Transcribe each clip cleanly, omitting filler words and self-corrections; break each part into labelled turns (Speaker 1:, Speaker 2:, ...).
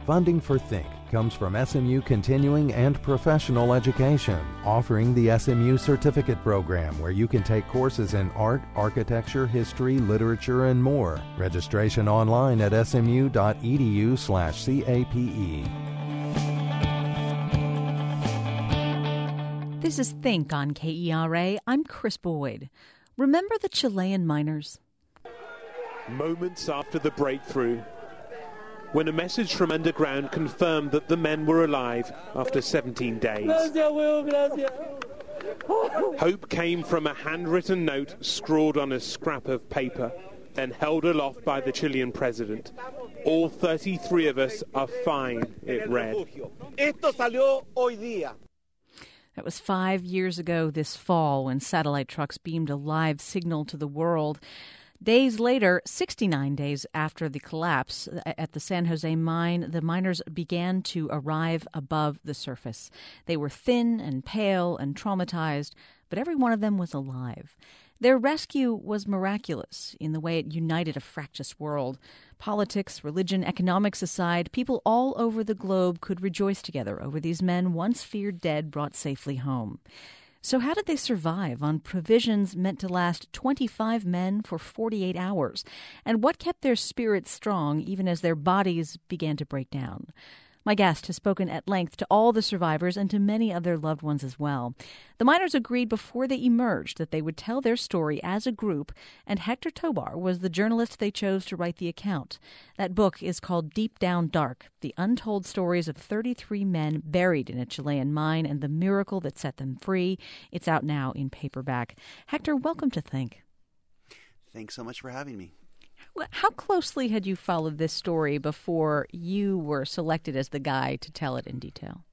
Speaker 1: Funding for Think comes from SMU Continuing and Professional Education, offering the SMU Certificate Program where you can take courses in art, architecture, history, literature, and more. Registration online at smu.edu/CAPE.
Speaker 2: This is Think on KERA. I'm Chris Boyd. Remember the Chilean miners?
Speaker 3: Moments after the breakthrough, when a message from underground confirmed that the men were alive after 17 days. Hope came from a handwritten note scrawled on a scrap of paper and held aloft by the Chilean president. All 33 of us are fine, it read.
Speaker 2: That was 5 years ago this fall when satellite trucks beamed a live signal to the world. Days later, 69 days after the collapse at the San Jose mine, the miners began to arrive above the surface. They were thin and pale and traumatized, but every one of them was alive. Their rescue was miraculous in the way it united a fractious world. Politics, religion, economics aside, people all over the globe could rejoice together over these men once feared dead brought safely home. So how did they survive on provisions meant to last 25 men for 48 hours? And what kept their spirits strong even as their bodies began to break down? My guest has spoken at length to all the survivors and to many of their loved ones as well. The miners agreed before they emerged that they would tell their story as a group, and Hector Tobar was the journalist they chose to write the account. That book is called Deep Down Dark, The Untold Stories of 33 Men Buried in a Chilean Mine and the Miracle That Set Them Free. It's out now in paperback. Hector, welcome to Think.
Speaker 4: Thanks so much for having me.
Speaker 2: How closely had you followed this story before you were selected as the guy to tell it in detail?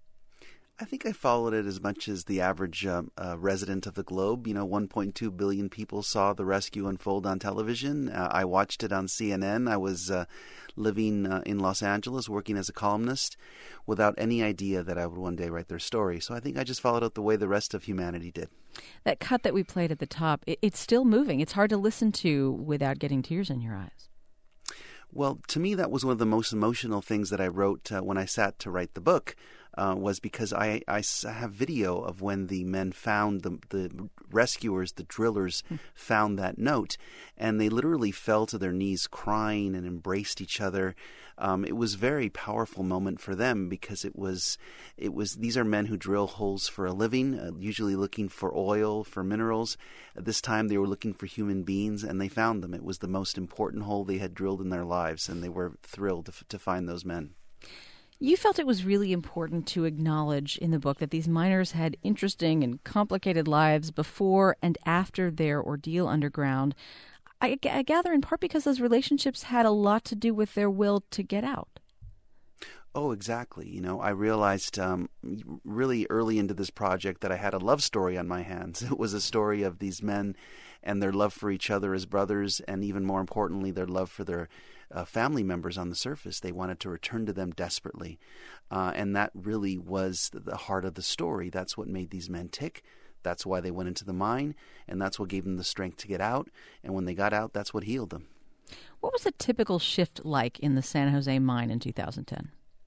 Speaker 4: I think I followed it as much as the average resident of the globe. 1.2 billion people saw the rescue unfold on television. I watched it on CNN. I was living in Los Angeles, working as a columnist, without any idea that I would one day write their story. So I think I just followed it the way the rest of humanity did.
Speaker 2: That cut that we played at the top, it's still moving. It's hard to listen to without getting tears in your eyes.
Speaker 4: Well, to me, that was one of the most emotional things that I wrote when I sat to write the book, was because I have video of when the men found the rescuers, the drillers, found that note, and they literally fell to their knees crying and embraced each other. It was a very powerful moment for them because it was these are men who drill holes for a living, usually looking for oil, for minerals. At this time, they were looking for human beings, and they found them. It was the most important hole they had drilled in their lives, and they were thrilled to find those men.
Speaker 2: You felt it was really important to acknowledge in the book that these miners had interesting and complicated lives before and after their ordeal underground. I gather in part because those relationships had a lot to do with their will to get out.
Speaker 4: Oh, exactly. I realized really early into this project that I had a love story on my hands. It was a story of these men and their love for each other as brothers, and even more importantly, their love for their family members on the surface. They wanted to return to them desperately. And that really was the heart of the story. That's what made these men tick. That's why they went into the mine, and that's what gave them the strength to get out. And when they got out, that's what healed them.
Speaker 2: What was a typical shift like in the San Jose mine in 2010?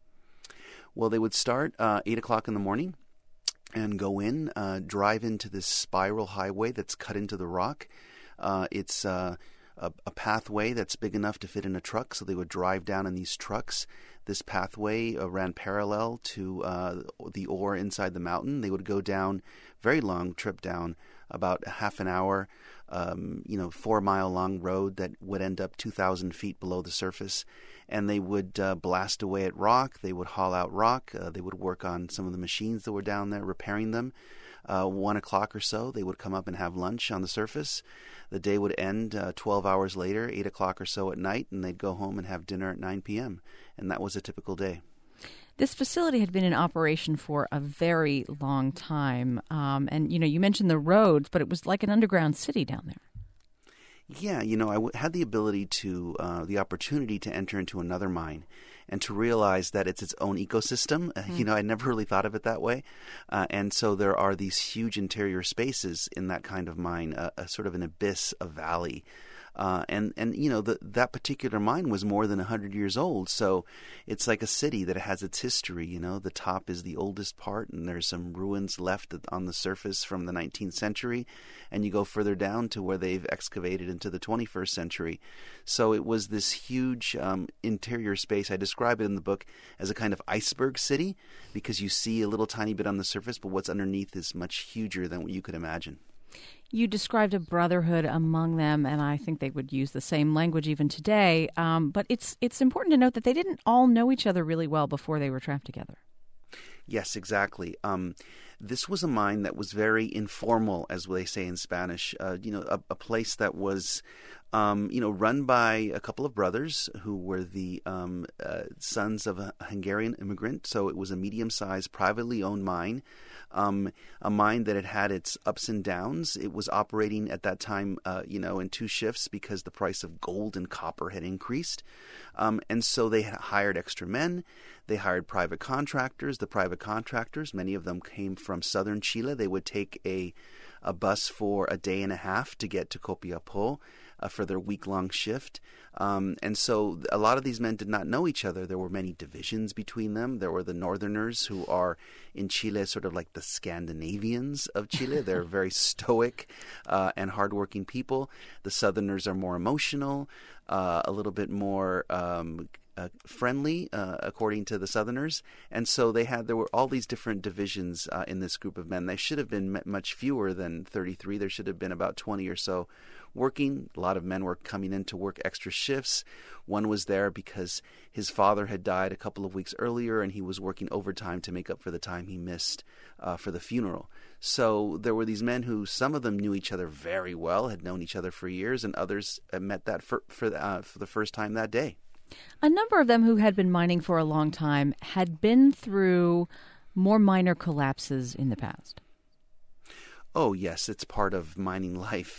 Speaker 4: Well, they would start 8 o'clock in the morning and go in, drive into this spiral highway that's cut into the rock. It's a pathway that's big enough to fit in a truck, so they would drive down in these trucks. This pathway ran parallel to the ore inside the mountain. They would go down, very long trip down, about half an hour, 4-mile long road that would end up 2,000 feet below the surface. And they would blast away at rock. They would haul out rock. They would work on some of the machines that were down there, repairing them. 1 o'clock or so, they would come up and have lunch on the surface. The day would end 12 hours later, 8 o'clock or so at night, and they'd go home and have dinner at 9 p.m. And that was a typical day.
Speaker 2: This facility had been in operation for a very long time. And, you mentioned the roads, but it was like an underground city down there.
Speaker 4: Yeah, I had the ability to, the opportunity to enter into another mine and to realize that it's its own ecosystem. I never really thought of it that way. And so there are these huge interior spaces in that kind of mine, a sort of an abyss, a valley. And that particular mine was more than 100 years old. So it's like a city that has its history. The top is the oldest part, and there's some ruins left on the surface from the 19th century. And you go further down to where they've excavated into the 21st century. So it was this huge interior space. I describe it in the book as a kind of iceberg city, because you see a little tiny bit on the surface, but what's underneath is much huger than what you could imagine.
Speaker 2: You described a brotherhood among them, and I think they would use the same language even today. But it's important to note that they didn't all know each other really well before they were trapped together.
Speaker 4: Yes, exactly. This was a mine that was very informal, as they say in Spanish. A place that was, run by a couple of brothers who were the sons of a Hungarian immigrant. So it was a medium-sized, privately owned mine. A mine that had its ups and downs. It was operating at that time, in two shifts because the price of gold and copper had increased. And so they hired extra men. They hired private contractors. The private contractors, many of them came from southern Chile. They would take a bus for a day and a half to get to Copiapó for their week-long shift. And so a lot of these men did not know each other. There were many divisions between them. There were the northerners, who are in Chile sort of like the Scandinavians of Chile. They're very stoic and hardworking people. The southerners are more emotional, a little bit more friendly, according to the Southerners. And so there were all these different divisions in this group of men. They should have been much fewer than 33. There should have been about 20 or so working. A lot of men were coming in to work extra shifts. One was there because his father had died a couple of weeks earlier, and he was working overtime to make up for the time he missed for the funeral. So there were these men who, some of them knew each other very well, had known each other for years, and others met that for the first time that day.
Speaker 2: A number of them who had been mining for a long time had been through more minor collapses in the past.
Speaker 4: Oh, yes, it's part of mining life.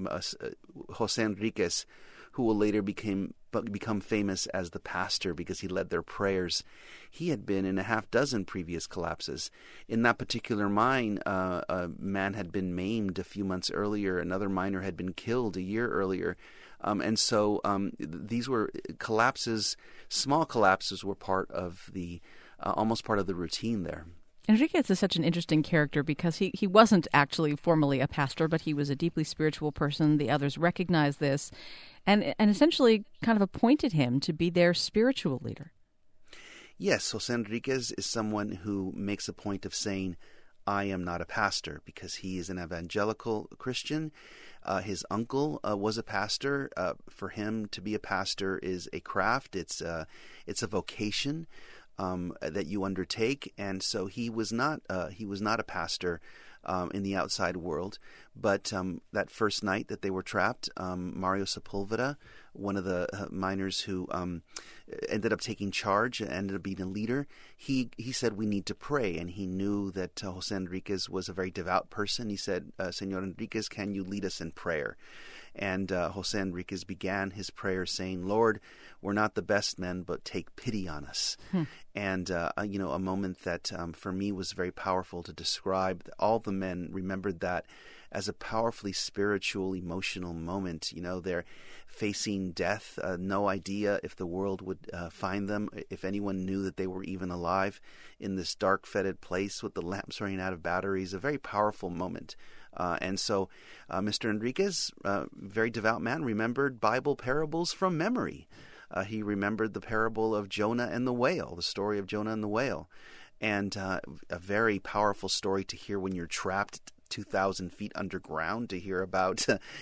Speaker 4: Jose Enriquez, who will later become famous as the pastor because he led their prayers, he had been in a half dozen previous collapses. In that particular mine, a man had been maimed a few months earlier. Another miner had been killed a year earlier. And so these were collapses. Small collapses were part of almost part of the routine there.
Speaker 2: Enriquez is such an interesting character because he wasn't actually formally a pastor, but he was a deeply spiritual person. The others recognized this and essentially kind of appointed him to be their spiritual leader.
Speaker 4: Yes, Jose Enriquez is someone who makes a point of saying, I am not a pastor, because he is an evangelical Christian. His uncle was a pastor. For him to be a pastor is a craft. It's a vocation that you undertake, and so he was not a pastor in the outside world. But that first night that they were trapped, Mario Sepulveda, one of the miners who ended up taking charge and ended up being a leader, he said, we need to pray. And he knew that Jose Enriquez was a very devout person. He said, Señor Enriquez, can you lead us in prayer? And Jose Enriquez began his prayer saying, Lord, we're not the best men, but take pity on us. And, a moment that for me was very powerful to describe. All the men remembered that as a powerfully spiritual, emotional moment. They're facing death, no idea if the world would find them, if anyone knew that they were even alive in this dark, fetid place with the lamps running out of batteries. A very powerful moment. And so Mr. Enriquez, very devout man, remembered Bible parables from memory. He remembered the parable of Jonah and the whale, the story of Jonah and the whale. And a very powerful story to hear when you're trapped 2,000 feet underground, to hear about,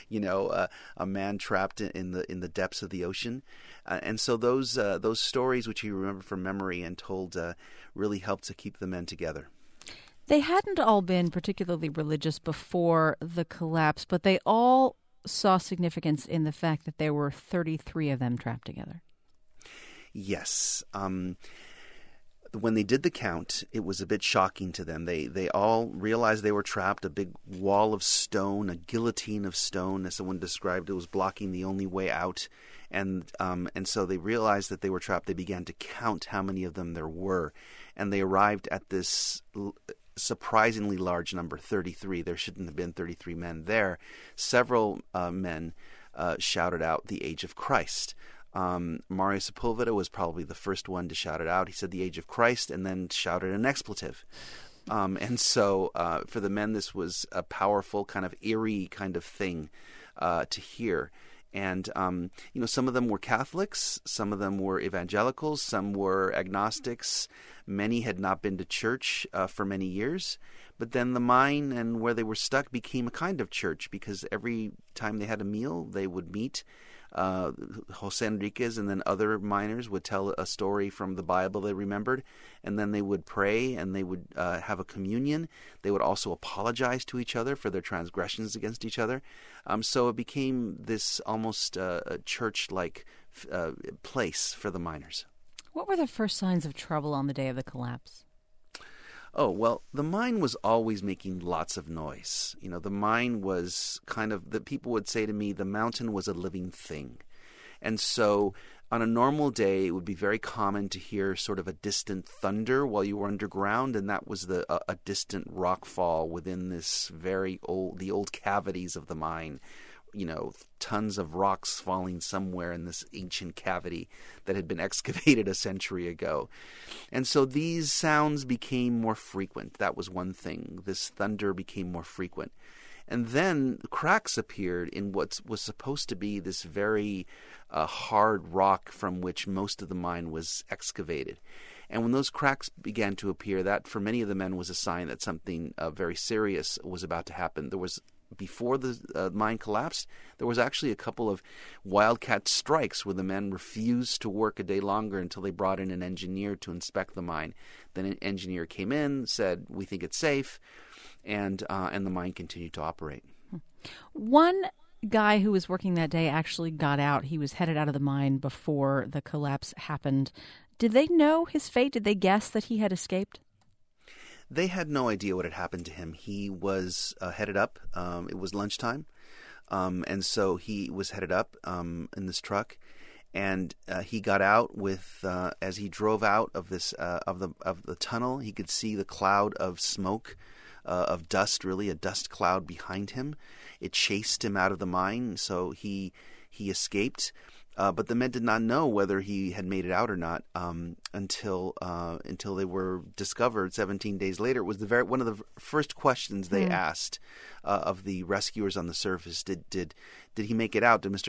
Speaker 4: a man trapped in the depths of the ocean. And so those stories, which he remembered from memory and told, really helped to keep the men together.
Speaker 2: They hadn't all been particularly religious before the collapse, but they all saw significance in the fact that there were 33 of them trapped together.
Speaker 4: Yes. When they did the count, it was a bit shocking to them. They all realized they were trapped. A big wall of stone, a guillotine of stone, as someone described it, was blocking the only way out. And so they realized that they were trapped. They began to count how many of them there were. And they arrived at this surprisingly large number, 33. There shouldn't have been 33 men there. Several men shouted out the age of Christ. Mario Sepulveda was probably the first one to shout it out. He said the age of Christ and then shouted an expletive. And so for the men, this was a powerful, kind of eerie kind of thing to hear. And, some of them were Catholics, some of them were evangelicals, some were agnostics. Many had not been to church for many years. But then the mine and where they were stuck became a kind of church, because every time they had a meal, they would meet. Jose Enriquez and then other miners would tell a story from the Bible they remembered, and then they would pray and they would have a communion. They would also apologize to each other for their transgressions against each other. So it became this almost church-like place for the miners.
Speaker 2: What were the first signs of trouble on the day of the collapse?
Speaker 4: Oh, well, the mine was always making lots of noise. The mine was people would say to me, the mountain was a living thing. And so on a normal day, it would be very common to hear sort of a distant thunder while you were underground, and that was a distant rock fall within the old cavities of the mine. Tons of rocks falling somewhere in this ancient cavity that had been excavated a century ago. And so these sounds became more frequent. That was one thing. This thunder became more frequent. And then cracks appeared in what was supposed to be this very hard rock from which most of the mine was excavated. And when those cracks began to appear, that for many of the men was a sign that something very serious was about to happen. Before the mine collapsed, there was actually a couple of wildcat strikes where the men refused to work a day longer until they brought in an engineer to inspect the mine. Then an engineer came in, said, "We think it's safe," and the mine continued to operate.
Speaker 2: One guy who was working that day actually got out. He was headed out of the mine before the collapse happened. Did they know his fate? Did they guess that he had escaped?
Speaker 4: They had no idea what had happened to him. He was headed up. It was lunchtime, and so he was headed up in this truck, and he got out with. As he drove out of this of the tunnel, he could see the cloud of smoke, of dust, really a dust cloud behind him. It chased him out of the mine, so he escaped. But the men did not know whether he had made it out or not until they were discovered 17 days later. It was one of the first questions they asked of the rescuers on the surface. Did he make it out? Did Mr.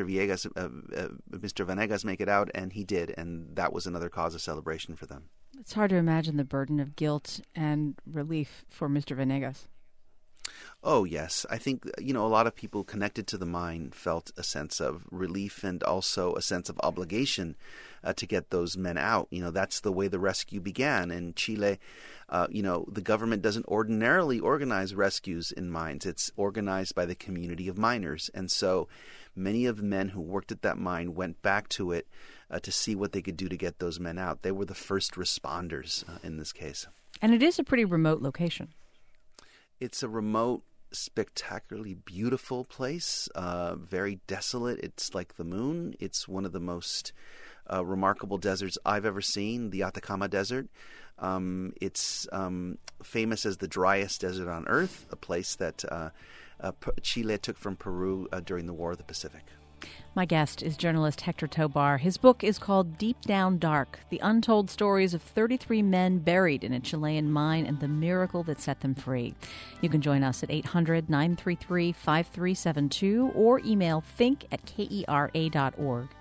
Speaker 4: Vanegas make it out? And he did, and that was another cause of celebration for them.
Speaker 2: It's hard to imagine the burden of guilt and relief for Mr. Vanegas.
Speaker 4: Oh, yes. I think, a lot of people connected to the mine felt a sense of relief and also a sense of obligation to get those men out. That's the way the rescue began. In Chile, the government doesn't ordinarily organize rescues in mines. It's organized by the community of miners. And so many of the men who worked at that mine went back to it to see what they could do to get those men out. They were the first responders in this case.
Speaker 2: And it is a pretty remote location.
Speaker 4: It's a remote, spectacularly beautiful place, very desolate. It's like the moon. It's one of the most remarkable deserts I've ever seen, the Atacama Desert. It's famous as the driest desert on Earth, a place that Chile took from Peru during the War of the Pacific.
Speaker 2: My guest is journalist Hector Tobar. His book is called Deep Down Dark, The Untold Stories of 33 Men Buried in a Chilean Mine and the Miracle That Set Them Free. You can join us at 800-933-5372 or email think@kera.org.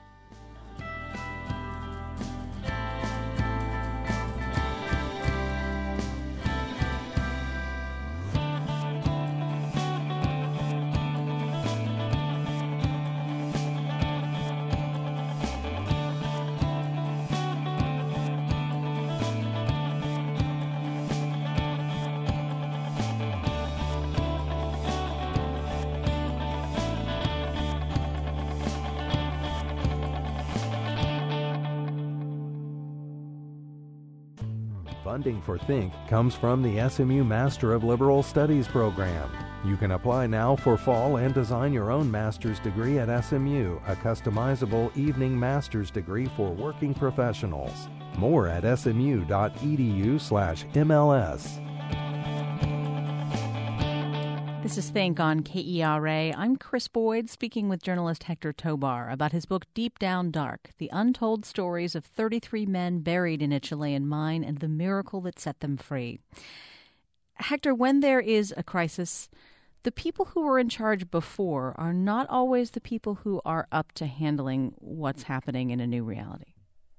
Speaker 1: Funding for Think comes from the SMU Master of Liberal Studies program. You can apply now for fall and design your own master's degree at SMU, a customizable evening master's degree for working professionals. More at smu.edu/MLS.
Speaker 2: This is Think on KERA. I'm Chris Boyd, speaking with journalist Hector Tobar about his book Deep Down Dark, the untold stories of 33 men buried in a Chilean mine and the miracle that set them free. Hector, when there is a crisis, the people who were in charge before are not always the people who are up to handling what's happening in a new reality.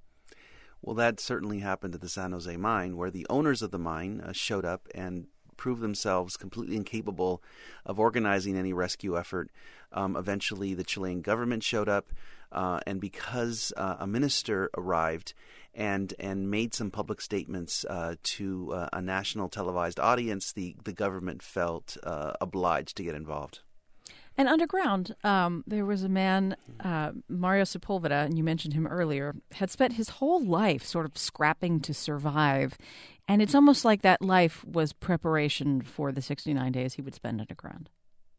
Speaker 4: Well, that certainly happened at the San Jose mine, where the owners of the mine showed up and proved themselves completely incapable of organizing any rescue effort. Eventually, the Chilean government showed up, and because a minister arrived and made some public statements to a national televised audience, the government felt obliged to get involved.
Speaker 2: And underground, there was a man, Mario Sepulveda, and you mentioned him earlier, had spent his whole life sort of scrapping to survive. And it's almost like that life was preparation for the 69 days he would spend underground.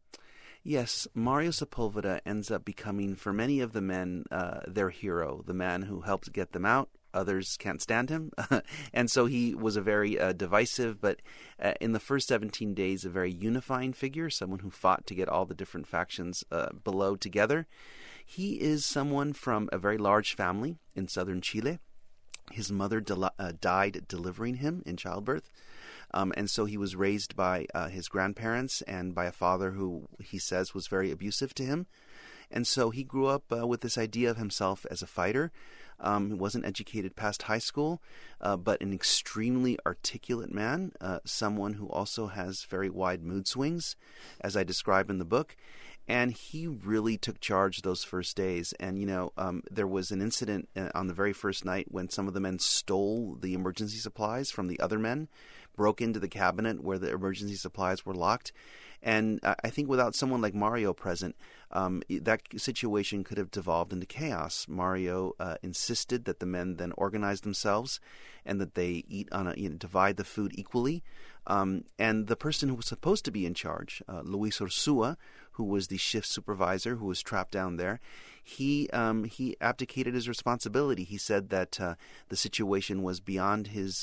Speaker 4: Yes, Mario Sepulveda ends up becoming, for many of the men, their hero, the man who helped get them out. Others can't stand him. And so he was a very divisive, but in the first 17 days, a very unifying figure, someone who fought to get all the different factions below together. He is someone from a very large family in southern Chile. His mother died delivering him in childbirth. And so he was raised by his grandparents and by a father who he says was very abusive to him. And so he grew up with this idea of himself as a fighter. He wasn't educated past high school, but an extremely articulate man, someone who also has very wide mood swings, as I describe in the book. And he really took charge those first days. And, there was an incident on the very first night when some of the men stole the emergency supplies from the other men, broke into the cabinet where the emergency supplies were locked. And I think without someone like Mario present, that situation could have devolved into chaos. Mario insisted that the men then organize themselves and that they eat divide the food equally. And the person who was supposed to be in charge, Luis Ursua, who was the shift supervisor who was trapped down there, he abdicated his responsibility. He said that the situation was beyond his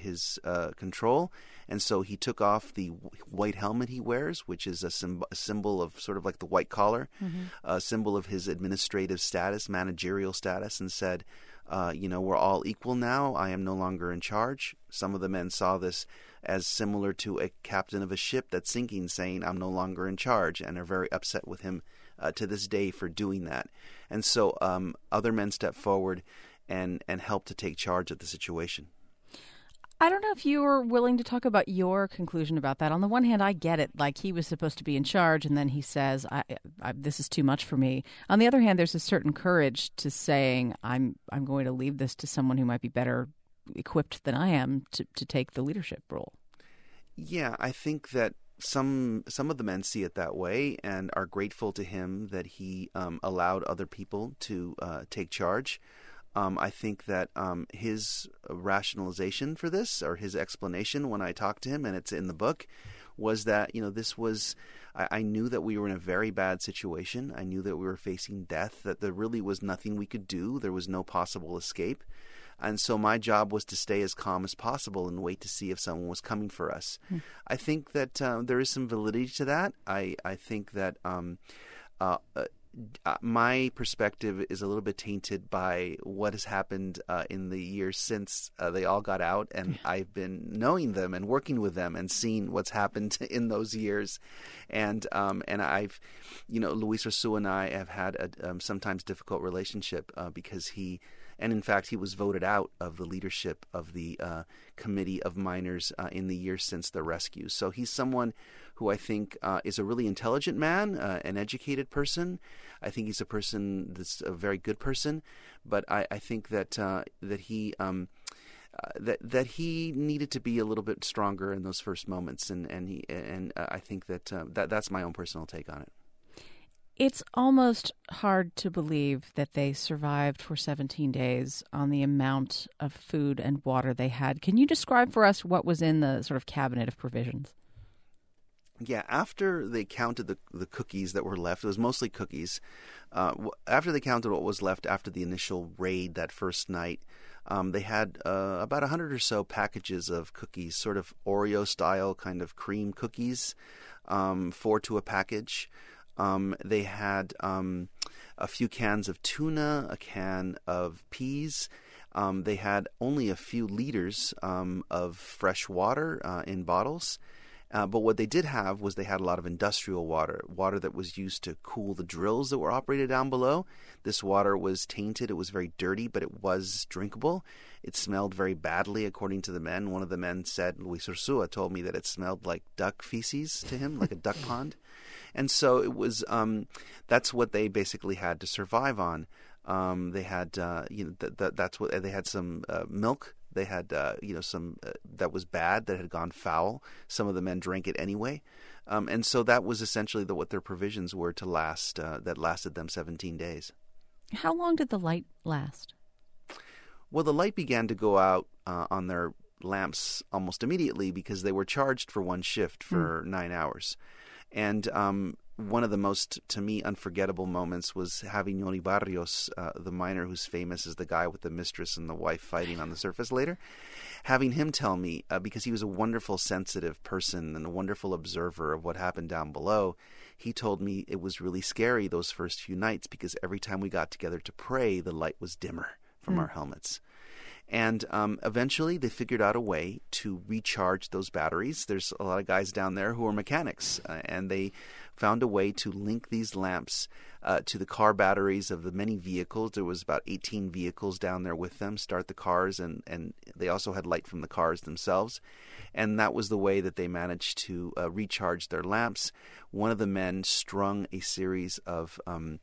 Speaker 4: control, and so he took off the white helmet he wears, which is a symbol of sort of like the white collar, a symbol of his administrative status, managerial status, and said, we're all equal now. I am no longer in charge. Some of the men saw this as similar to a captain of a ship that's sinking saying, I'm no longer in charge, and are very upset with him to this day for doing that. And so other men stepped forward and helped to take charge of the situation.
Speaker 2: I don't know if you were willing to talk about your conclusion about that. On the one hand, I get it. Like, he was supposed to be in charge, and then he says, this is too much for me. On the other hand, there's a certain courage to saying, I'm going to leave this to someone who might be better equipped than I am to take the leadership role. Yeah,
Speaker 4: I think that some of the men see it that way and are grateful to him that he allowed other people to take charge. I think that his rationalization for this, or his explanation when I talked to him, and it's in the book, was that, this was, I knew that we were in a very bad situation. I knew that we were facing death, that there really was nothing we could do. There was no possible escape. And so my job was to stay as calm as possible and wait to see if someone was coming for us. I think that there is some validity to that. I think that my perspective is a little bit tainted by what has happened in the years since they all got out, and I've been knowing them and working with them and seeing what's happened in those years. And I've, Luis Ursua and I have had a sometimes difficult relationship because he was voted out of the leadership of the committee of miners in the years since the rescue. So he's someone who I think is a really intelligent man, an educated person. I think he's a person that's a very good person, but I think that he that he needed to be a little bit stronger in those first moments, and I think that's my own personal take on it.
Speaker 2: It's almost hard to believe that they survived for 17 days on the amount of food and water they had. Can you describe for us what was in the sort of cabinet of provisions?
Speaker 4: Yeah, after they counted the cookies that were left, it was mostly cookies. After they counted what was left after the initial raid that first night, they had about 100 or so packages of cookies, sort of Oreo-style kind of cream cookies, 4 to a package. They had a few cans of tuna, a can of peas. They had only a few liters of fresh water in bottles. But what they did have was they had a lot of industrial water that was used to cool the drills that were operated down below. This water was tainted. It was very dirty, but it was drinkable. It smelled very badly, according to the men. One of the men said, Luis Ursua told me that it smelled like duck feces to him, like a duck pond. And so it was. That's what they basically had to survive on. They had, that's what they had. Some milk. They had, some that was bad, that had gone foul. Some of the men drank it anyway. And so that was essentially what their provisions were to last, that lasted them 17 days.
Speaker 2: How long did the light last?
Speaker 4: Well, the light began to go out on their lamps almost immediately because they were charged for one shift for 9 hours. And one of the most, to me, unforgettable moments was having Yoni Barrios, the miner who's famous as the guy with the mistress and the wife fighting on the surface later, having him tell me, because he was a wonderful, sensitive person and a wonderful observer of what happened down below, he told me it was really scary those first few nights because every time we got together to pray, the light was dimmer from our helmets. And eventually they figured out a way to recharge those batteries. There's a lot of guys down there who are mechanics, and they found a way to link these lamps to the car batteries of the many vehicles. There was about 18 vehicles down there with them, start the cars, and they also had light from the cars themselves. And that was the way that they managed to recharge their lamps. One of the men strung a series of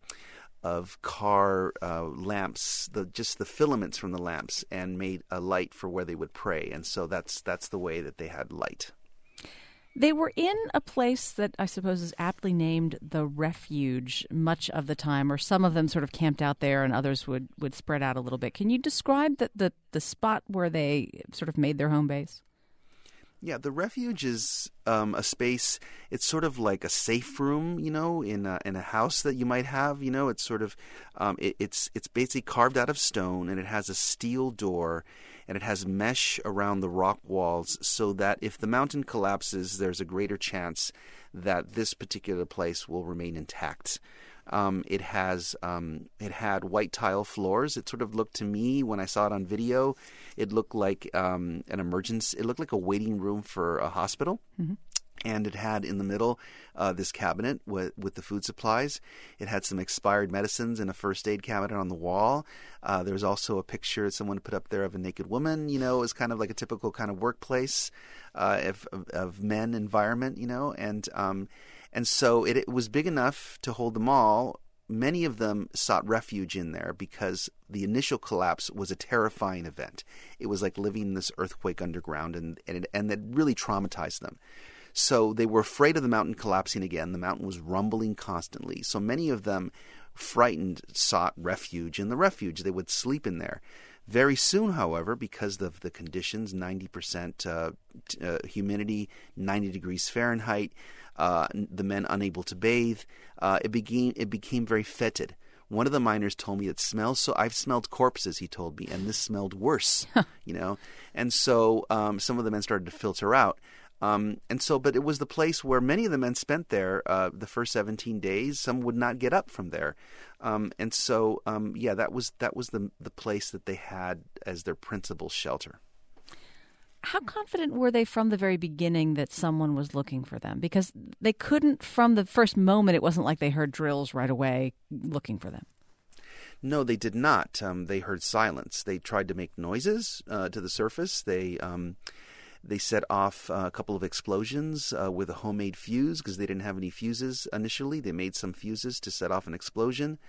Speaker 4: car lamps, just the filaments from the lamps, and made a light for where they would pray. And so that's the way that they had light.
Speaker 2: They were in a place that I suppose is aptly named the Refuge much of the time, or some of them sort of camped out there and others would spread out a little bit. Can you describe the spot where they sort of made their home base?
Speaker 4: Yeah, the Refuge is a space. It's sort of like a safe room, in a house that you might have. It's sort of it's basically carved out of stone, and it has a steel door, and it has mesh around the rock walls, so that if the mountain collapses, there's a greater chance that this particular place will remain intact. It had white tile floors. It sort of looked to me, when I saw it on video, it looked like an emergency. It looked like a waiting room for a hospital. Mm-hmm. And it had in the middle this cabinet with the food supplies. It had some expired medicines and a first aid cabinet on the wall. There was also a picture someone put up there of a naked woman. It was kind of like a typical kind of workplace of men environment. And so it was big enough to hold them all. Many of them sought refuge in there because the initial collapse was a terrifying event. It was like living in this earthquake underground, and it really traumatized them. So they were afraid of the mountain collapsing again. The mountain was rumbling constantly. So many of them, frightened, sought refuge in the Refuge. They would sleep in there. Very soon, however, because of the conditions, 90% humidity, 90 degrees Fahrenheit, the men unable to bathe, it became very fetid. One of the miners told me it smells so. I've smelled corpses, he told me, and this smelled worse, And so some of the men started to filter out. But it was the place where many of the men spent there the first 17 days. Some would not get up from there. That was the place that they had as their principal shelter.
Speaker 2: How confident were they from the very beginning that someone was looking for them? Because they couldn't, from the first moment, it wasn't like they heard drills right away looking for them.
Speaker 4: No, they did not. They heard silence. They tried to make noises to the surface. They set off a couple of explosions with a homemade fuse because they didn't have any fuses initially. They made some fuses to set off an explosion.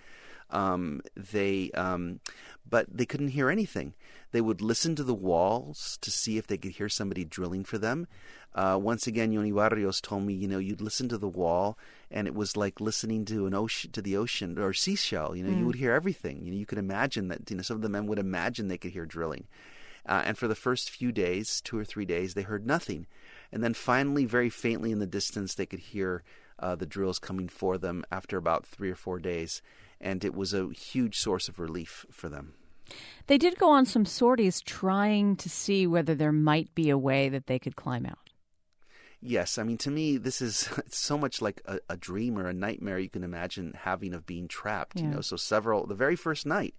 Speaker 4: But they couldn't hear anything. They would listen to the walls to see if they could hear somebody drilling for them. Once again, Yoni Barrios told me, you'd listen to the wall, and it was like listening to the ocean or seashell. You would hear everything. You could imagine that. Some of the men would imagine they could hear drilling. And for the first few days, 2 or 3 days, they heard nothing. And then finally, very faintly in the distance, they could hear the drills coming for them after about 3 or 4 days. And it was a huge source of relief for them.
Speaker 2: They did go on some sorties trying to see whether there might be a way that they could climb out.
Speaker 4: Yes, I mean, to me, this is so much like a dream or a nightmare you can imagine having of being trapped.
Speaker 2: Yeah.
Speaker 4: So the very first night,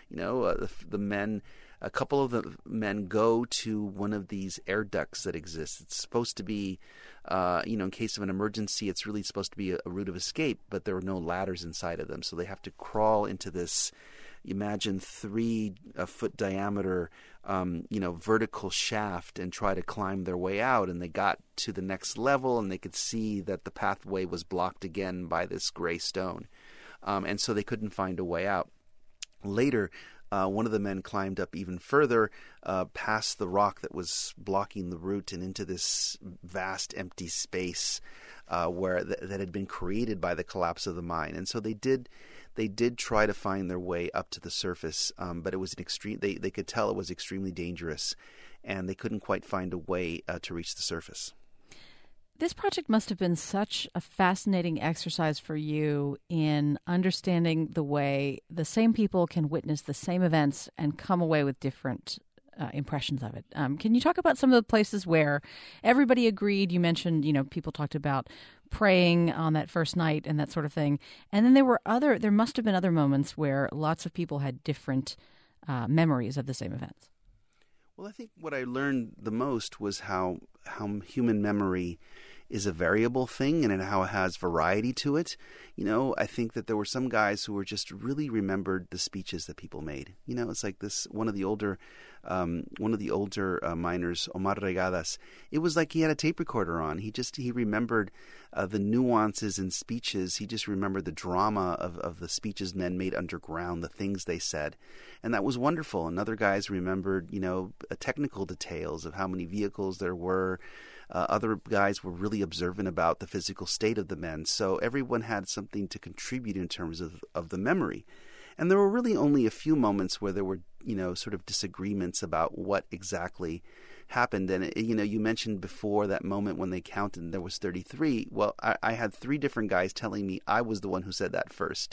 Speaker 4: a couple of the men go to one of these air ducts that exist. It's supposed to be, in case of an emergency, it's really supposed to be a route of escape, but there are no ladders inside of them. So they have to crawl into this, imagine 3-foot diameter, vertical shaft and try to climb their way out. And they got to the next level and they could see that the pathway was blocked again by this gray stone. And so they couldn't find a way out. Later, one of the men climbed up even further, past the rock that was blocking the route and into this vast empty space where that had been created by the collapse of the mine. And so they did try to find their way up to the surface, but it was an extreme. They could tell it was extremely dangerous, and they couldn't quite find a way to reach the surface.
Speaker 2: This project must have been such a fascinating exercise for you in understanding the way the same people can witness the same events and come away with different impressions of it. Can you talk about some of the places where everybody agreed? You mentioned, people talked about praying on that first night and that sort of thing. And then there must have been other moments where lots of people had different memories of the same events.
Speaker 4: Well, I think what I learned the most was how human memory is a variable thing and how it has variety to it. I think that there were some guys who were just really remembered the speeches that people made. It's like this one of the older miners, Omar Regadas. It was like he had a tape recorder on. He remembered the nuances in speeches. He just remembered the drama of the speeches men made underground, the things they said, and that was wonderful. And other guys remembered, technical details of how many vehicles there were. Other guys were really observant about the physical state of the men. So everyone had something to contribute in terms of the memory. And there were really only a few moments where there were, sort of disagreements about what exactly happened. And, you mentioned before that moment when they counted and there was 33. Well, I had 3 different guys telling me I was the one who said that first.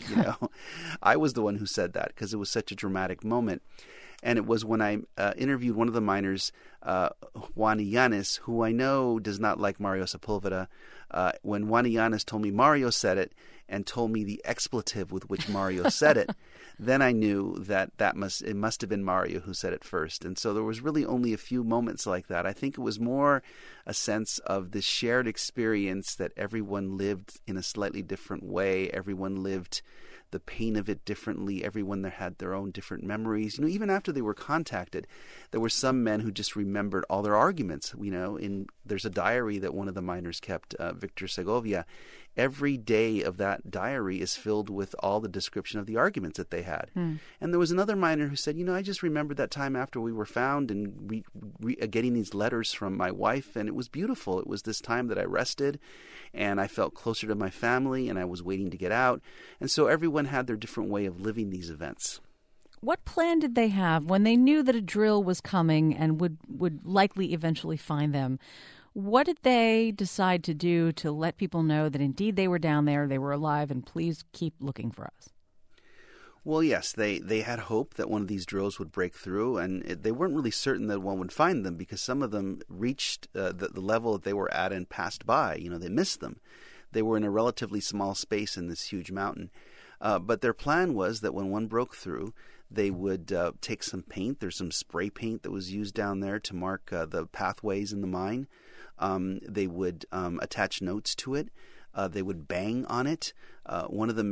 Speaker 4: I was the one who said that because it was such a dramatic moment. And it was when I interviewed one of the miners, Juan Illanes, who I know does not like Mario Sepulveda. When Juan Illanes told me Mario said it and told me the expletive with which Mario said it, then I knew that it must have been Mario who said it first. And so there was really only a few moments like that. I think it was more a sense of this shared experience that everyone lived in a slightly different way. Everyone lived the pain of it differently. Everyone there had their own different memories. Even after they were contacted, there were some men who just remembered all their arguments. There's a diary that one of the miners kept, Victor Segovia. Every day of that diary is filled with all the description of the arguments that they had. And there was another miner who said, I just remembered that time after we were found and getting these letters from my wife, and it was beautiful. It was this time that I rested and I felt closer to my family and I was waiting to get out. And so everyone had their different way of living these events.
Speaker 2: What plan did they have when they knew that a drill was coming and would likely eventually find them? What did they decide to do to let people know that indeed they were down there, they were alive, and please keep looking for us?
Speaker 4: Well, yes, they had hope that one of these drills would break through, and they weren't really certain that one would find them because some of them reached the level that they were at and passed by. They missed them. They were in a relatively small space in this huge mountain. But their plan was that when one broke through, they would take some paint. There's some spray paint that was used down there to mark the pathways in the mine. They would attach notes to it. They would bang on it. One of the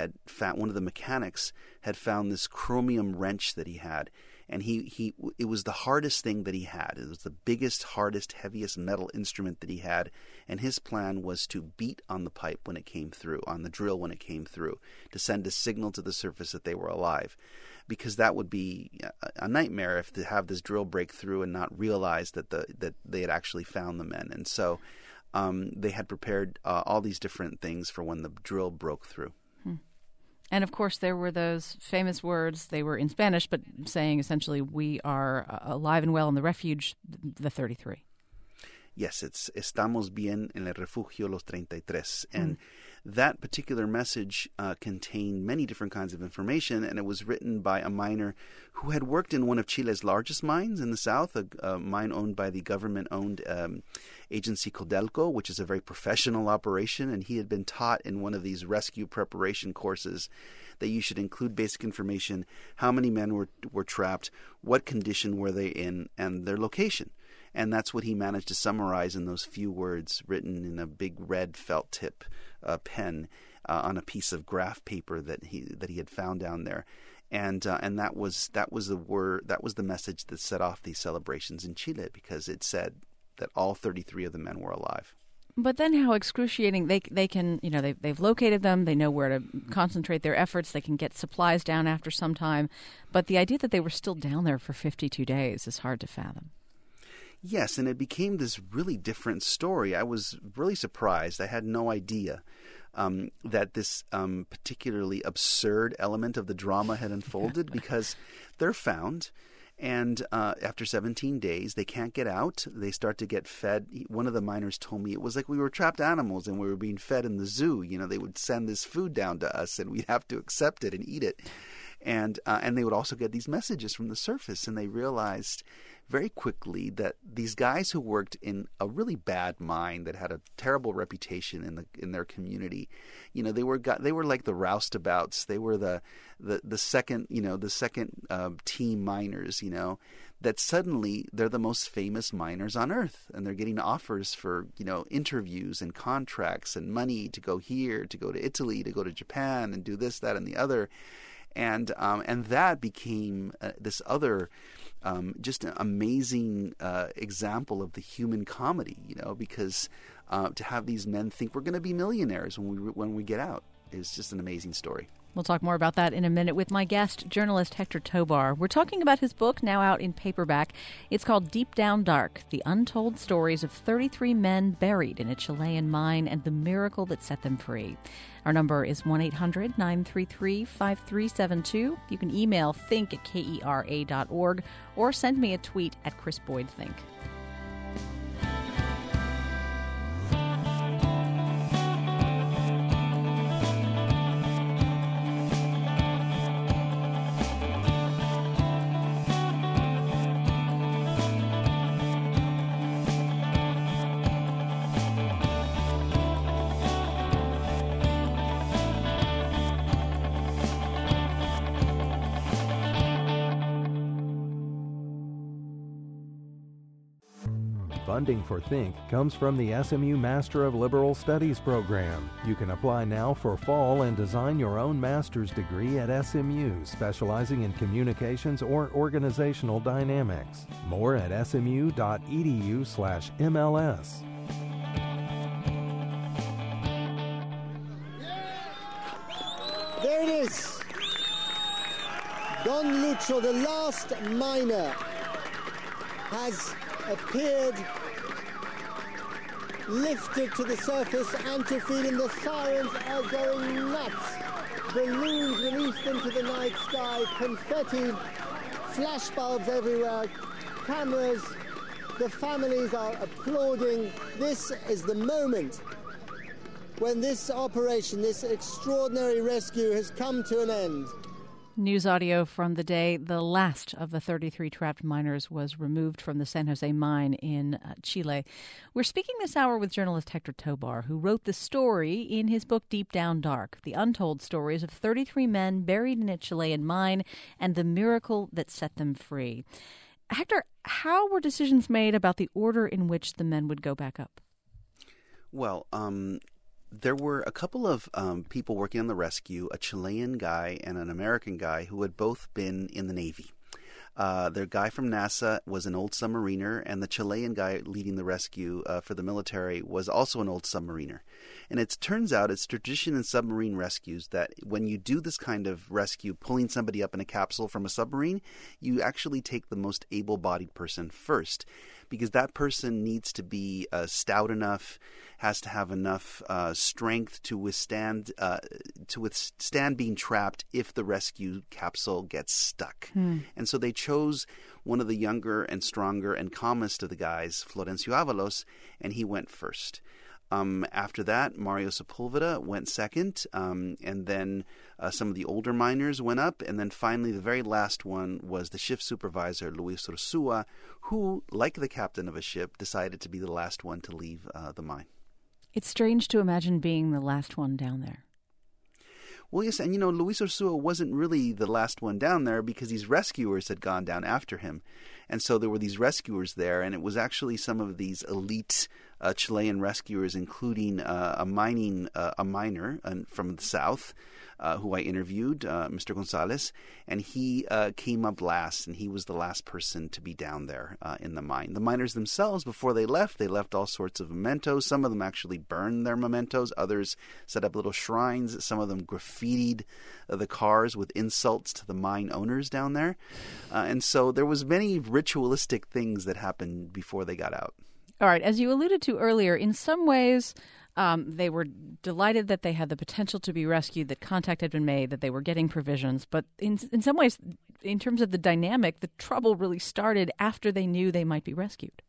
Speaker 4: mechanics had found this chromium wrench that he had, and it was the hardest thing that he had. It was the biggest, hardest, heaviest metal instrument that he had, and his plan was to beat on the pipe when it came through, on the drill when it came through, to send a signal to the surface that they were alive. Because that would be a nightmare if to have this drill break through and not realize that they had actually found the men. And so they had prepared all these different things for when the drill broke through.
Speaker 2: And, of course, there were those famous words. They were in Spanish, but saying essentially, we are alive and well in the refuge, the 33.
Speaker 4: Yes, it's Estamos bien en el refugio los 33. And that particular message contained many different kinds of information, and it was written by a miner who had worked in one of Chile's largest mines in the south, a mine owned by the government-owned agency Codelco, which is a very professional operation, and he had been taught in one of these rescue preparation courses that you should include basic information, how many men were trapped, what condition were they in, and their location. And that's what he managed to summarize in those few words written in a big red felt tip pen on a piece of graph paper that he had found down there, and that was the message that set off these celebrations in Chile, because it said that all 33 of the men were alive.
Speaker 2: But then how excruciating they can, they've located them, they know where to concentrate their efforts, they can get supplies down after some time, but the idea that they were still down there for 52 days is hard to fathom.
Speaker 4: Yes, and it became this really different story. I was really surprised. I had no idea that this particularly absurd element of the drama had unfolded, because they're found, and after 17 days, they can't get out. They start to get fed. One of the miners told me it was like we were trapped animals and we were being fed in the zoo. They would send this food down to us, and we'd have to accept it and eat it. And they would also get these messages from the surface, and they realized very quickly that these guys who worked in a really bad mine that had a terrible reputation in their community, they were like the roustabouts. They were the second team miners. That suddenly they're the most famous miners on earth, and they're getting offers for interviews and contracts and money to go here, to go to Italy, to go to Japan, and do this, that, and the other. And that became this other just an amazing example of the human comedy, because to have these men think we're going to be millionaires when we get out is just an amazing story.
Speaker 2: We'll talk more about that in a minute with my guest, journalist Hector Tobar. We're talking about his book, now out in paperback. It's called Deep Down Dark, The Untold Stories of 33 Men Buried in a Chilean Mine and the Miracle That Set Them Free. Our number is 1-800-933-5372. You can email think@kera.org or send me a tweet at Chris Boyd Think.
Speaker 1: Funding for Think comes from the SMU Master of Liberal Studies program. You can apply now for fall and design your own master's degree at SMU, specializing in communications or organizational dynamics. More at smu.edu/MLS.
Speaker 5: There it is. Don Lucho, the last miner, has appeared, lifted to the surface, and to feed him. The sirens are going nuts. Balloons released into the night sky, confetti, flashbulbs everywhere, cameras. The families are applauding. This is the moment when this operation, this extraordinary rescue, has come to an end.
Speaker 2: News audio from the day the last of the 33 trapped miners was removed from the San Jose mine in Chile. We're speaking this hour with journalist Hector Tobar, who wrote the story in his book Deep Down Dark, The Untold Stories of 33 Men Buried in a Chilean Mine and the Miracle That Set Them Free. Hector, how were decisions made about the order in which the men would go back up?
Speaker 4: Well, there were a couple of people working on the rescue, a Chilean guy and an American guy who had both been in the Navy. Their guy from NASA was an old submariner, and the Chilean guy leading the rescue for the military was also an old submariner. And it turns out it's tradition in submarine rescues that when you do this kind of rescue, pulling somebody up in a capsule from a submarine, you actually take the most able-bodied person first, because that person needs to be stout enough, has to have enough strength to withstand being trapped if the rescue capsule gets stuck. And so they chose one of the younger and stronger and calmest of the guys, Florencio Avalos, and he went first. After that, Mario Sepulveda went second, and then some of the older miners went up, and then finally the very last one was the shift supervisor, Luis Ursua, who, like the captain of a ship, decided to be the last one to leave the mine.
Speaker 2: It's strange to imagine being the last one down there.
Speaker 4: Well, yes, and Luis Ursua wasn't really the last one down there because these rescuers had gone down after him. And so there were these rescuers there, and it was actually some of these elite Chilean rescuers, including a miner from the south, who I interviewed, Mr. Gonzalez, and he came up last, and he was the last person to be down there in the mine. The miners themselves, before they left all sorts of mementos. Some of them actually burned their mementos. Others set up little shrines. Some of them graffitied the cars with insults to the mine owners down there. And so there was many ritualistic things that happened before they got out.
Speaker 2: All right. As you alluded to earlier, in some ways, they were delighted that they had the potential to be rescued, that contact had been made, that they were getting provisions. But in some ways, in terms of the dynamic, the trouble really started after they knew they might be rescued.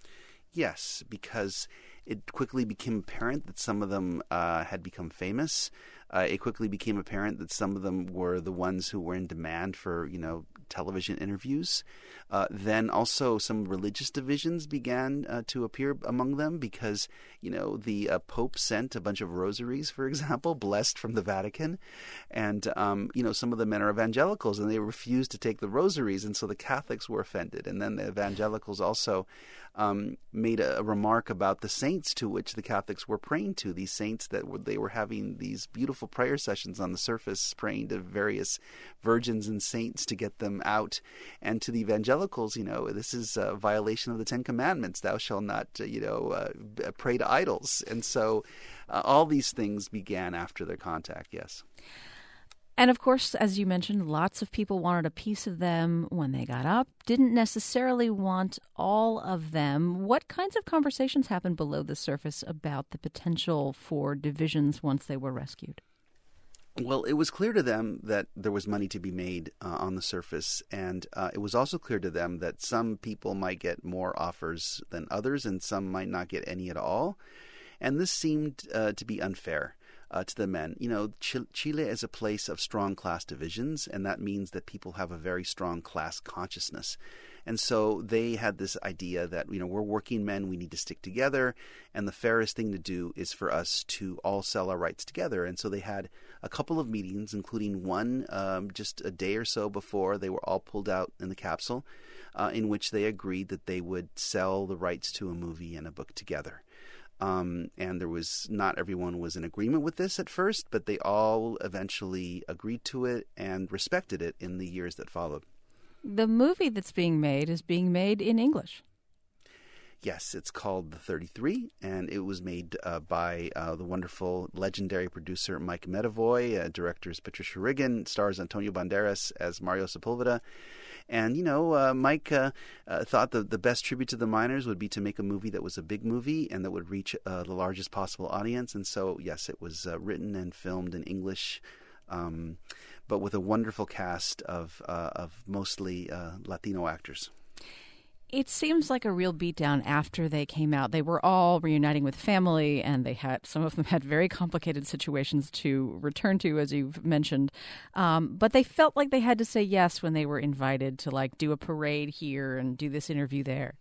Speaker 4: Yes, because it quickly became apparent that some of them had become famous. It quickly became apparent that some of them were the ones who were in demand for, television interviews. Then also some religious divisions began to appear among them because, the Pope sent a bunch of rosaries, for example, blessed from the Vatican. And, some of the men are evangelicals and they refused to take the rosaries. And so the Catholics were offended. And then the evangelicals also made a remark about the saints to which the Catholics were praying to, these saints that they were having these beautiful prayer sessions on the surface, praying to various virgins and saints to get them out. And to the evangelicals, this is a violation of the Ten Commandments. Thou shalt not, pray to idols. And so all these things began after their contact, yes.
Speaker 2: And of course, as you mentioned, lots of people wanted a piece of them when they got up, didn't necessarily want all of them. What kinds of conversations happened below the surface about the potential for divisions once they were rescued?
Speaker 4: Well, it was clear to them that there was money to be made on the surface, and it was also clear to them that some people might get more offers than others, and some might not get any at all. And this seemed to be unfair to the men. Chile is a place of strong class divisions, and that means that people have a very strong class consciousness. And so they had this idea that, we're working men, we need to stick together, and the fairest thing to do is for us to all sell our rights together. And so they had a couple of meetings, including one just a day or so before they were all pulled out in the capsule, in which they agreed that they would sell the rights to a movie and a book together. And not everyone was in agreement with this at first, but they all eventually agreed to it and respected it in the years that followed.
Speaker 2: The movie that's being made is being made in English.
Speaker 4: Yes, it's called The 33, and it was made by the wonderful, legendary producer Mike Medavoy, directors Patricia Riggin, stars Antonio Banderas as Mario Sepulveda. And, Mike thought the best tribute to the miners would be to make a movie that was a big movie and that would reach the largest possible audience. And so, yes, it was written and filmed in English, but with a wonderful cast of mostly Latino actors.
Speaker 2: It seems like a real beatdown after they came out. They were all reuniting with family, and some of them had very complicated situations to return to, as you've mentioned. But they felt like they had to say yes when they were invited to do a parade here and do this interview there.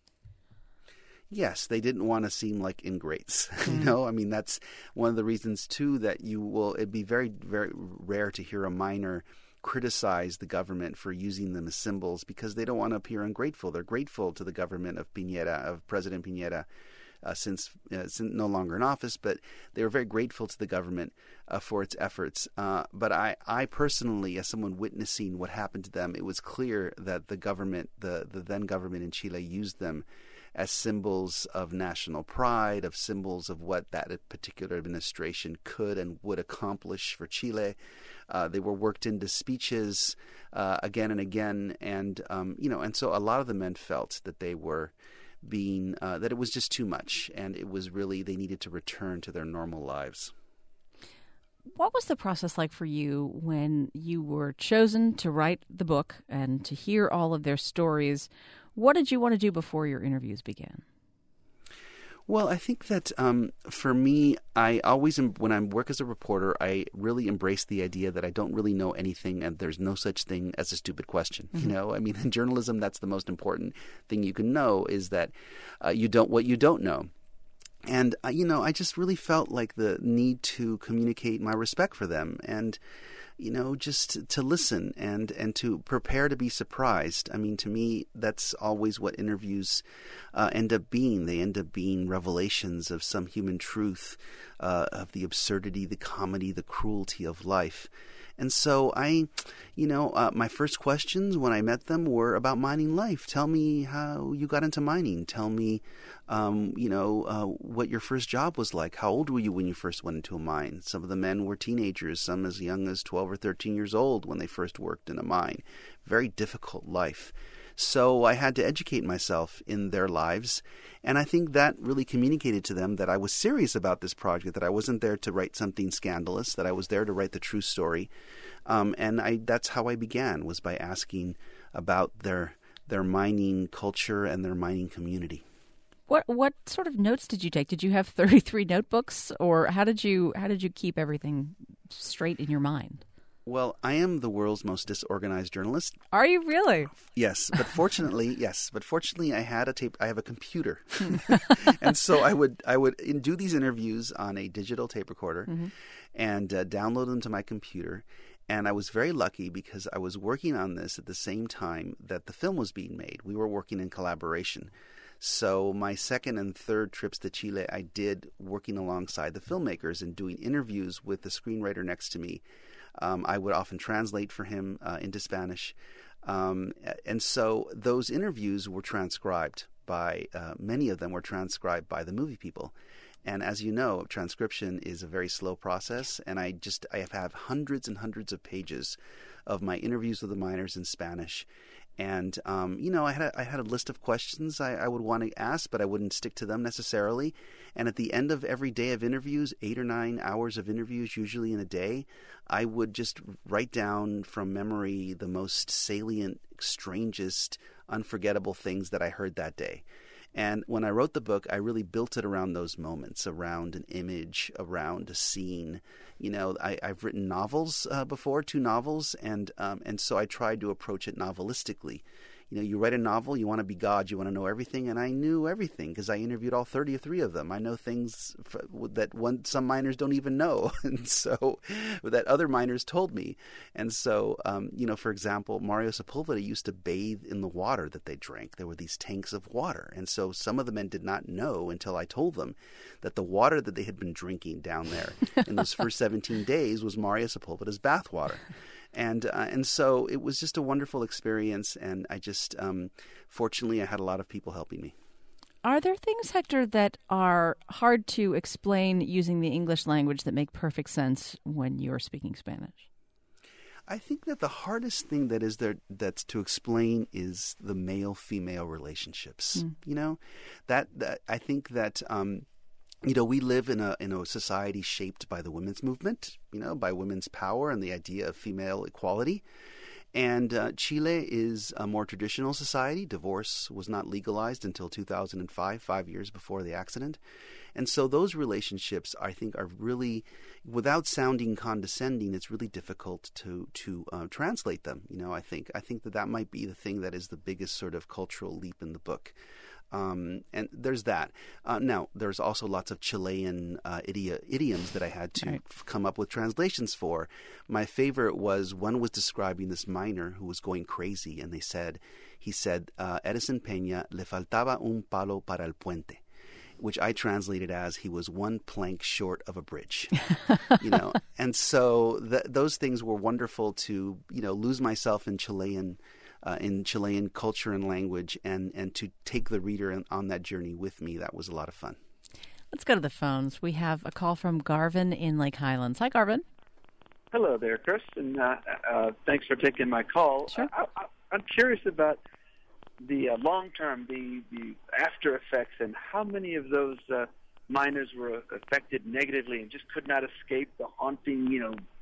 Speaker 4: Yes, they didn't want to seem like ingrates. That's one of the reasons too that it'd be very, very rare to hear a miner criticize the government for using them as symbols because they don't want to appear ungrateful. They're grateful to the government of President Piñera, since no longer in office, but they were very grateful to the government for its efforts. But I personally, as someone witnessing what happened to them, it was clear that the government, the then government in Chile, used them as symbols of national pride, of symbols of what that particular administration could and would accomplish for Chile. They were worked into speeches again and again, and and so a lot of the men felt that they were being that it was just too much, and it was really they needed to return to their normal lives.
Speaker 2: What was the process like for you when you were chosen to write the book and to hear all of their stories? What did you want to do before your interviews began?
Speaker 4: Well, I think that for me, I always, when I work as a reporter, I really embrace the idea that I don't really know anything and there's no such thing as a stupid question. Mm-hmm. I mean, in journalism, that's the most important thing you can know is that you don't know. And, I just really felt like the need to communicate my respect for them and, just to listen and to prepare to be surprised. I mean, to me, that's always what interviews end up being. They end up being revelations of some human truth, of the absurdity, the comedy, the cruelty of life. And so my first questions when I met them were about mining life. Tell me how you got into mining. Tell me, what your first job was like. How old were you when you first went into a mine? Some of the men were teenagers, some as young as 12 or 13 years old when they first worked in a mine. Very difficult life. So I had to educate myself in their lives, and I think that really communicated to them that I was serious about this project, that I wasn't there to write something scandalous, that I was there to write the true story. That's how I began, was by asking about their mining culture and their mining community.
Speaker 2: What sort of notes did you take? Did you have 33 notebooks, or how did you keep everything straight in your mind?
Speaker 4: Well, I am the world's most disorganized journalist.
Speaker 2: Are you really?
Speaker 4: Yes, but fortunately, I have a computer, and so I would do these interviews on a digital tape recorder, mm-hmm. and download them to my computer. And I was very lucky because I was working on this at the same time that the film was being made. We were working in collaboration. So my second and third trips to Chile, I did working alongside the filmmakers and doing interviews with the screenwriter next to me. I would often translate for him into Spanish. And so those interviews were transcribed by, many of them were transcribed by the movie people. And as you know, transcription is a very slow process. And I have hundreds and hundreds of pages of my interviews with the miners in Spanish. And, I had a list of questions I would want to ask, but I wouldn't stick to them necessarily. And at the end of every day of interviews, 8 or 9 hours of interviews, usually in a day, I would just write down from memory the most salient, strangest, unforgettable things that I heard that day. And when I wrote the book, I really built it around those moments, around an image, around a scene. I've written novels before, 2 novels, and so I tried to approach it novelistically. You write a novel, you want to be God, you want to know everything, and I knew everything because I interviewed all 33 of them. I know things that some miners don't even know, and so that other miners told me. And so, for example, Mario Sepulveda used to bathe in the water that they drank. There were these tanks of water, and so some of the men did not know until I told them that the water that they had been drinking down there in those first 17 days was Mario Sepulveda's bathwater. And so it was just a wonderful experience, and I just, fortunately, I had a lot of people helping me.
Speaker 2: Are there things, Hector, that are hard to explain using the English language that make perfect sense when you're speaking Spanish?
Speaker 4: I think that the hardest thing that's to explain is the male-female relationships. That I think that. We live in a society shaped by the women's movement, by women's power and the idea of female equality. And Chile is a more traditional society. Divorce was not legalized until 2005, 5 years before the accident. And so those relationships, I think, are really, without sounding condescending, it's really difficult to translate them. I think that might be the thing that is the biggest sort of cultural leap in the book. And there's that. Now, there's also lots of Chilean idioms that I had to come up with translations for. My favorite was one was describing this miner who was going crazy, and he said, Edison Peña le faltaba un palo para el puente, which I translated as he was one plank short of a bridge. And so those things were wonderful to lose myself in Chilean culture and language, and to take the reader on that journey with me. That was a lot of fun.
Speaker 2: Let's go to the phones. We have a call from Garvin in Lake Highlands. Hi, Garvin.
Speaker 6: Hello there, Chris, and thanks for taking my call.
Speaker 2: Sure.
Speaker 6: I'm curious about the long-term, the after effects, and how many of those miners were affected negatively and just could not escape the haunting,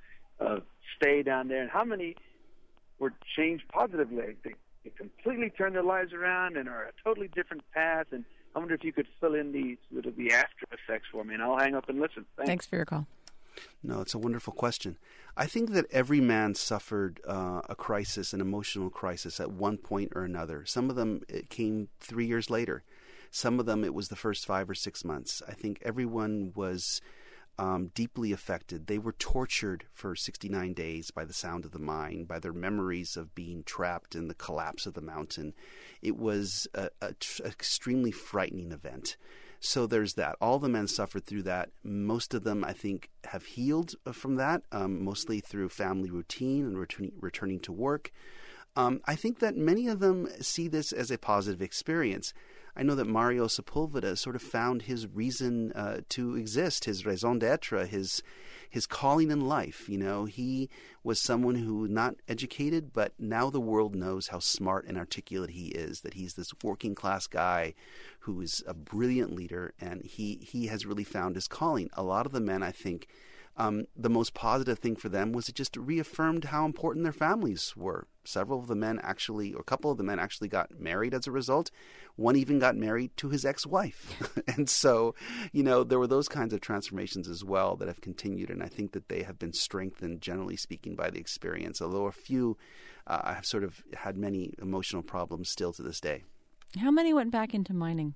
Speaker 6: stay down there, and how many were changed positively. They completely turned their lives around and are a totally different path. And I wonder if you could fill in the after effects for me, and I'll hang up and listen.
Speaker 2: Thanks for your call.
Speaker 4: No, it's a wonderful question. I think that every man suffered a crisis, an emotional crisis at one point or another. Some of them, it came 3 years later. Some of them, it was the first 5 or 6 months. I think everyone was deeply affected. They were tortured for 69 days by the sound of the mine, by their memories of being trapped in the collapse of the mountain. It was an extremely frightening event. So there's that. All the men suffered through that. Most of them, I think, have healed from that, mostly through family routine and returning to work. I think that many of them see this as a positive experience. I know that Mario Sepulveda sort of found his reason to exist, his raison d'etre, his calling in life. He was someone who was not educated, but now the world knows how smart and articulate he is, that he's this working class guy who is a brilliant leader, and he has really found his calling. A lot of the men, I think, the most positive thing for them was it just reaffirmed how important their families were. Several of the men actually, or a couple of the men actually got married as a result. One even got married to his ex-wife. And so, there were those kinds of transformations as well that have continued. And I think that they have been strengthened, generally speaking, by the experience. Although a few have sort of had many emotional problems still to this day.
Speaker 2: How many went back into mining?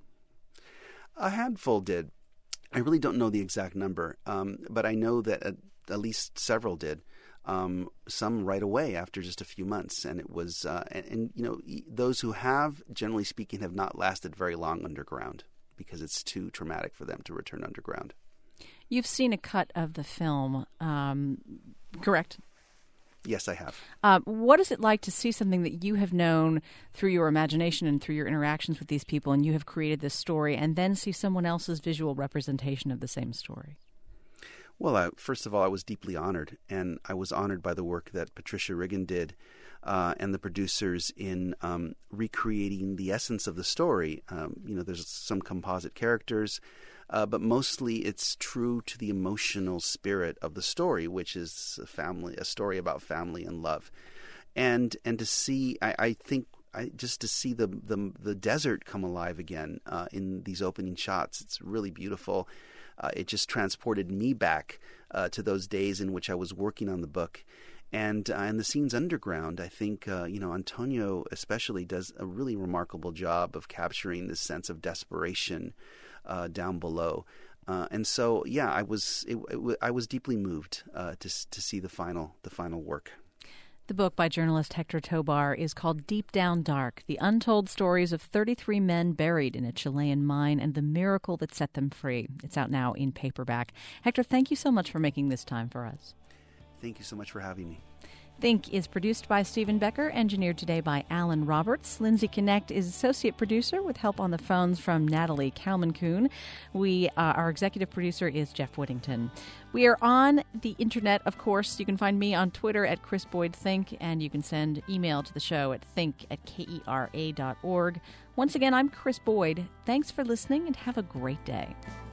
Speaker 4: A handful did. I really don't know the exact number, but I know that at least several did. Some right away after just a few months, and it was, those who have, generally speaking, have not lasted very long underground because it's too traumatic for them to return underground.
Speaker 2: You've seen a cut of the film, correct?
Speaker 4: Yes, I have.
Speaker 2: What is it like to see something that you have known through your imagination and through your interactions with these people, and you have created this story, and then see someone else's visual representation of the same story?
Speaker 4: Well, first of all, I was deeply honored, and I was honored by the work that Patricia Riggin did and the producers in recreating the essence of the story. There's some composite characters, but mostly it's true to the emotional spirit of the story, which is a story about family and love. And to see, I think, just to see the desert come alive again in these opening shots, it's really beautiful. It just transported me back to those days in which I was working on the book. And the scenes underground, I think, Antonio especially does a really remarkable job of capturing this sense of desperation down below. And so, yeah, I was deeply moved to see the final work.
Speaker 2: The book by journalist Hector Tobar is called Deep Down Dark, The Untold Stories of 33 Men Buried in a Chilean Mine and the Miracle That Set Them Free. It's out now in paperback. Hector, thank you so much for making this time for us.
Speaker 4: Thank you so much for having me.
Speaker 2: Think is produced by Stephen Becker, engineered today by Alan Roberts. Lindsay Connect is associate producer with help on the phones from Natalie Kalman-Kuhn. Our executive producer is Jeff Whittington. We are on the internet, of course. You can find me on Twitter at Chris Boyd Think, and you can send email to the show at think@kera.org. Once again, I'm Chris Boyd. Thanks for listening and have a great day.